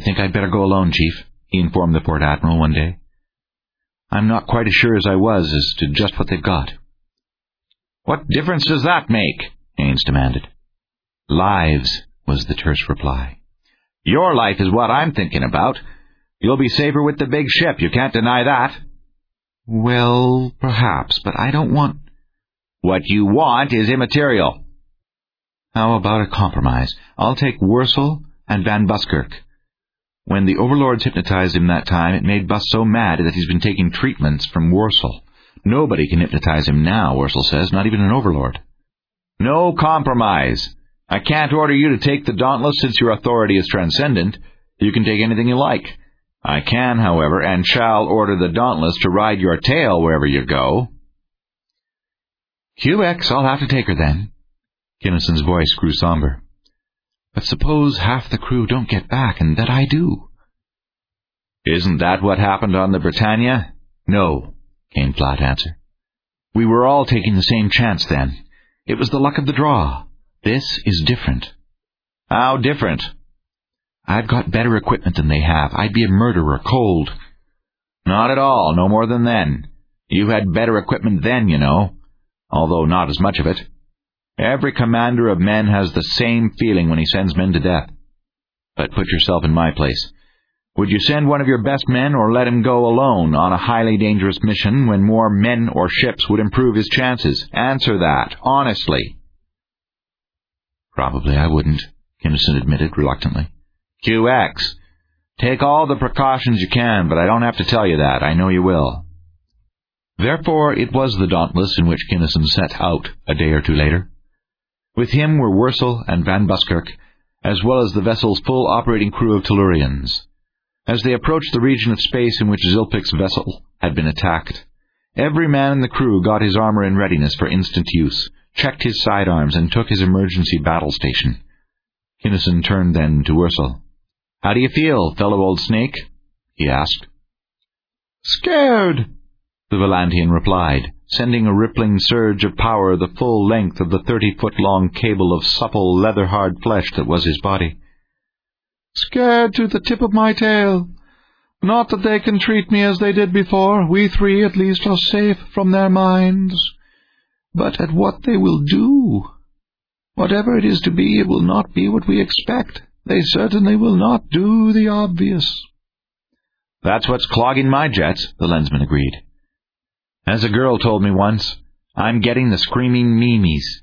think I'd better go alone, Chief," he informed the Port Admiral one day. "I'm not quite as sure as I was as to just what they've got." "What difference does that make?" Haines demanded. "Lives," was the terse reply. "Your life is what I'm thinking about. You'll be safer with the big ship, you can't deny that." "Well, perhaps, but I don't want—" "What you want is immaterial." "How about a compromise? I'll take Worsel and Van Buskirk. When the overlords hypnotized him that time, it made Bus so mad that he's been taking treatments from Worsel. Nobody can hypnotize him now, Worsel says, not even an overlord." "No compromise. I can't order you to take the Dauntless since your authority is transcendent. You can take anything you like. I can, however, and shall order the Dauntless to ride your tail wherever you go." "QX, I'll have to take her then." Kinnison's voice grew somber. "But suppose half the crew don't get back, and that I do?" "Isn't that what happened on the Britannia?" "No," came flat answer. "We were all taking the same chance then. It was the luck of the draw. This is different." "How different?" "I've got better equipment than they have. I'd be a murderer, cold." "Not at all, no more than then. You had better equipment then, you know, although not as much of it. Every commander of men has the same feeling when he sends men to death. But put yourself in my place. Would you send one of your best men or let him go alone on a highly dangerous mission when more men or ships would improve his chances? Answer that, honestly." "Probably I wouldn't," Kinnison admitted reluctantly. "QX, take all the precautions you can, but I don't have to tell you that. I know you will." Therefore it was the Dauntless in which Kinnison set out a day or two later. With him were Worsel and Van Buskirk, as well as the vessel's full operating crew of Tellurians. As they approached the region of space in which Zilpik's vessel had been attacked, every man in the crew got his armor in readiness for instant use, checked his sidearms, and took his emergency battle station. Kinnison turned then to Worsel. "How do you feel, fellow old snake?" he asked. "Scared," the Valantian replied, sending a rippling surge of power the full length of the 30-foot-long cable of supple, leather-hard flesh that was his body. "Scared to the tip of my tail. Not that they can treat me as they did before. We three, at least, are safe from their minds. But at what they will do. Whatever it is to be, it will not be what we expect. They certainly will not do the obvious." "That's what's clogging my jets," the lensman agreed. "As a girl told me once, I'm getting the screaming memes."